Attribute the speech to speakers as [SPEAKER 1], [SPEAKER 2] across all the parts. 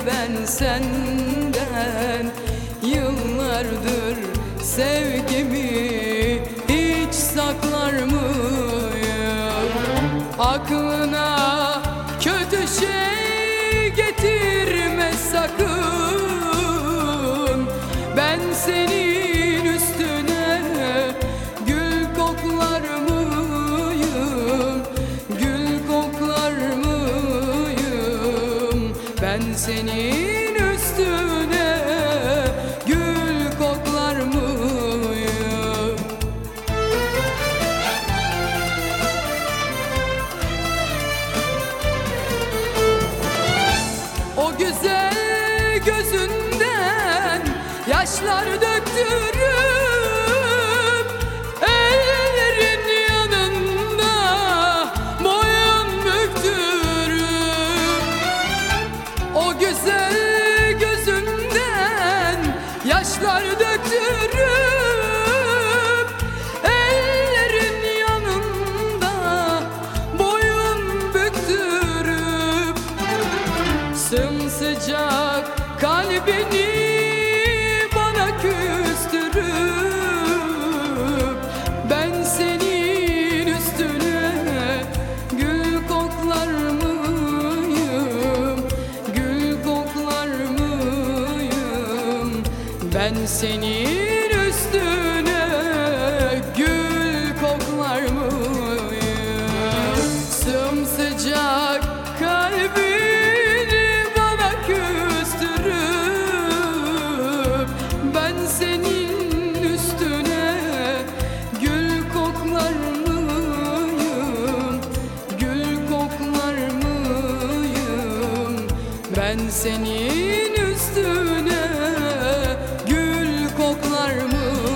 [SPEAKER 1] ben senden yıllardır sevgimi hiç saklar mıyım? Aklına kötü şey getirme sakın. Ben senin üstüne gül koklar mıyım? Gül koklar mıyım? Ben senin üstüne gül koklar mıyım? O güzel gözünden yaşlar döktürüp ellerin yanında boyun büktürüp, o güzel gözünden yaşlar döktürüp ellerin yanında boyun büktürüp, sımsıcak kalbini bana küstürüp, ben senin üstüne gül koklar mıyım? Gül koklar mıyım? Ben senin üstüne gül koklar mıyım? Sımsıcak kalbini bana küstürüp, ben senin üstüne gül koklar mıyım? Gül koklar mıyım? Ben senin üstüne gül koklar mıyım?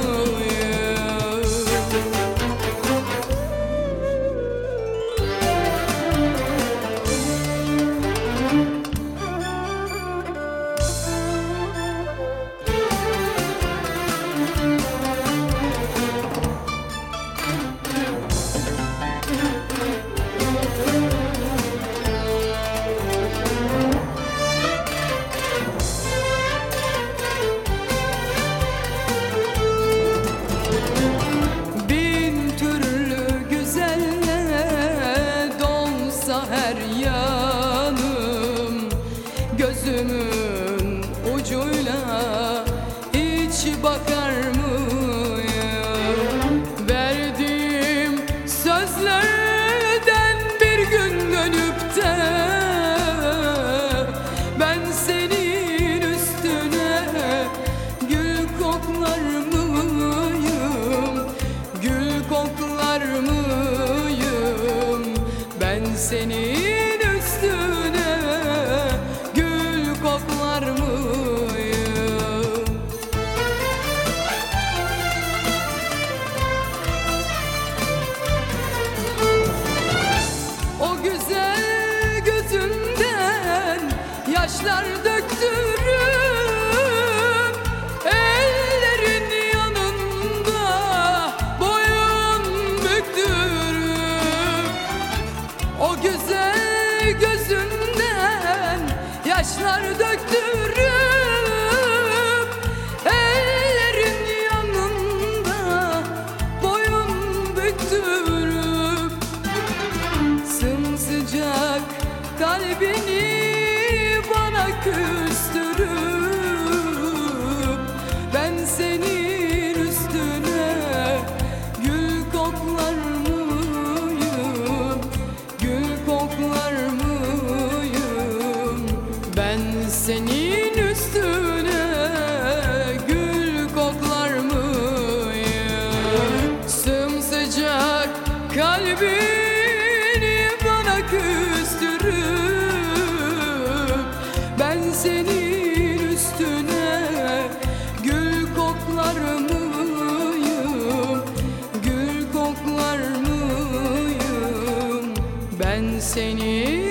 [SPEAKER 1] Her yanım gözümün ucuyla hiç bakar mıyım? Verdiğim sözlerden bir gün dönüp de ben senin üstüne gül koklar mıyım? Gül koklar mıyım? Ben senin üstüne gül koklar mıyım? O güzel gözünden yaşlar döktürüp ellerin yanında boyun büktürüp, o güzel gözünden yaşlar döktürüp ellerin yanında boyun büktürüp, sımsıcak kalbini bana küstürüp, ben senin üstüne gül koklar mıyım? Gül koklar mıyım? Ben senin üstüne gül koklar mıyım? Sımsıcak kalbini bana küstürüp, ben senin üstüne gül koklar mıyım? Gül koklar mıyım? Ben senin